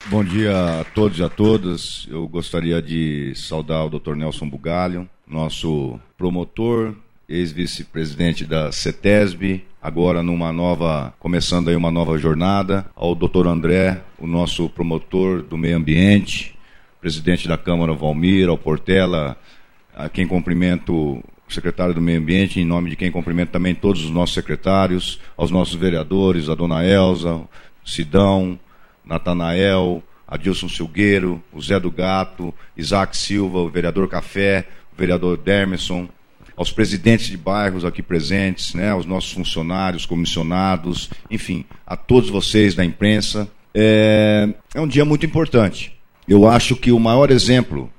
Bom dia a todos e a todas. Eu gostaria de saudar o Dr. Nelson Bugalho, nosso promotor, ex-vice-presidente da CETESB, agora começando aí uma nova jornada, ao Dr. André, o nosso promotor do meio ambiente, presidente da Câmara Valmir, ao Portela, a quem cumprimento o secretário do meio ambiente, em nome de quem cumprimento também todos os nossos secretários, aos nossos vereadores, a dona Elza, Sidão, Natanael, Adilson Silgueiro, o Zé do Gato, Isaac Silva, o vereador Café, o vereador Dermerson, aos presidentes de bairros aqui presentes, né, aos nossos funcionários, comissionados, enfim, a todos vocês da imprensa. É um dia muito importante. Eu acho que o maior exemplo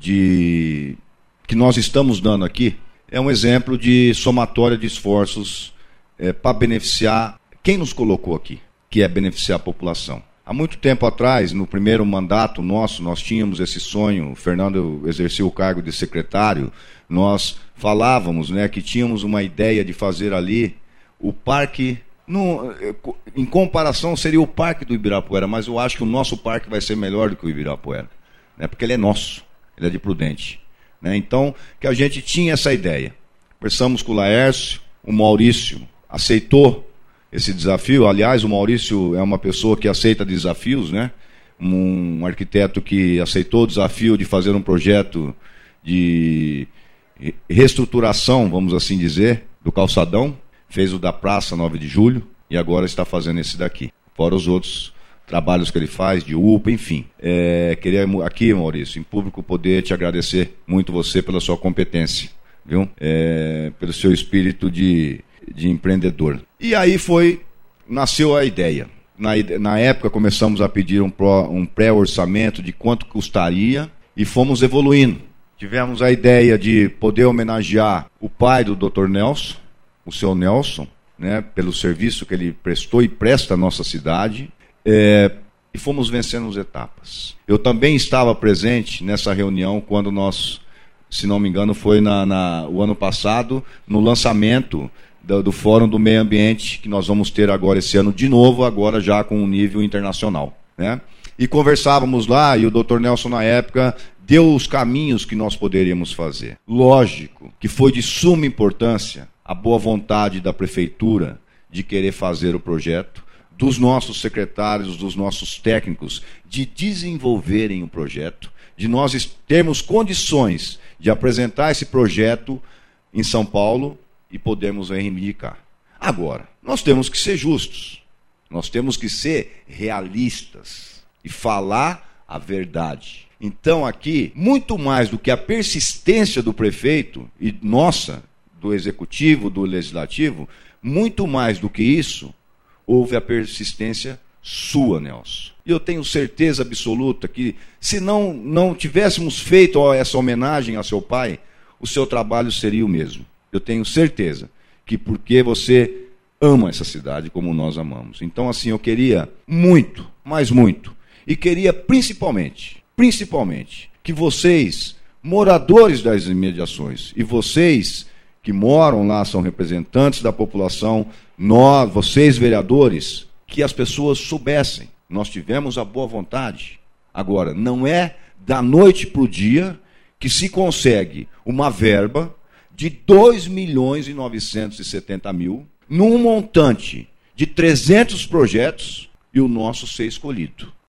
que nós estamos dando aqui é um exemplo de somatória de esforços para beneficiar quem nos colocou aqui, que é beneficiar a população. Há muito tempo atrás, no primeiro mandato nosso, nós tínhamos esse sonho, o Fernando exercia o cargo de secretário, nós falávamos, né, que tínhamos uma ideia de fazer ali o parque, em comparação seria o parque do Ibirapuera, mas eu acho que o nosso parque vai ser melhor do que o Ibirapuera, né, porque ele é nosso, ele é de Prudente. Né, então, que a gente tinha essa ideia. Conversamos com o Laércio, o Maurício aceitou esse desafio. Aliás, o Maurício é uma pessoa que aceita desafios, né? Um arquiteto que aceitou o desafio de fazer um projeto de reestruturação, vamos assim dizer, do calçadão, fez o da Praça 9 de Julho e agora está fazendo esse daqui, fora os outros trabalhos que ele faz, de UPA, enfim. Queria aqui, Maurício, em público, poder te agradecer muito você pela sua competência, viu? Pelo seu espírito de empreendedor. E aí nasceu a ideia. Na época começamos a pedir um pré-orçamento de quanto custaria e fomos evoluindo. Tivemos a ideia de poder homenagear o pai do Dr. Nelson, o seu Nelson, né, pelo serviço que ele prestou e presta à nossa cidade, e fomos vencendo as etapas. Eu também estava presente nessa reunião quando nós, se não me engano, foi o ano passado, no lançamento do Fórum do Meio Ambiente, que nós vamos ter agora esse ano de novo, agora já com um nível internacional, né? E conversávamos lá, e o Dr. Nelson, na época, deu os caminhos que nós poderíamos fazer. Lógico que foi de suma importância a boa vontade da prefeitura de querer fazer o projeto, dos nossos secretários, dos nossos técnicos, de desenvolverem o projeto, de nós termos condições de apresentar esse projeto em São Paulo e podermos reivindicar. Agora, nós temos que ser justos, nós temos que ser realistas e falar a verdade. Então aqui, muito mais do que a persistência do prefeito e nossa, do executivo, do legislativo, muito mais do que isso, houve a persistência sua, Nelson. E eu tenho certeza absoluta que se não tivéssemos feito essa homenagem a seu pai, o seu trabalho seria o mesmo. Eu tenho certeza que porque você ama essa cidade como nós amamos. Então, assim, eu queria muito, mas muito, e queria principalmente, que vocês, moradores das imediações, e vocês que moram lá, são representantes da população, vocês vereadores, que as pessoas soubessem. Nós tivemos a boa vontade. Agora, não é da noite para o dia que se consegue uma verba de 2.970.000, num montante de 300 projetos, e o nosso ser escolhido.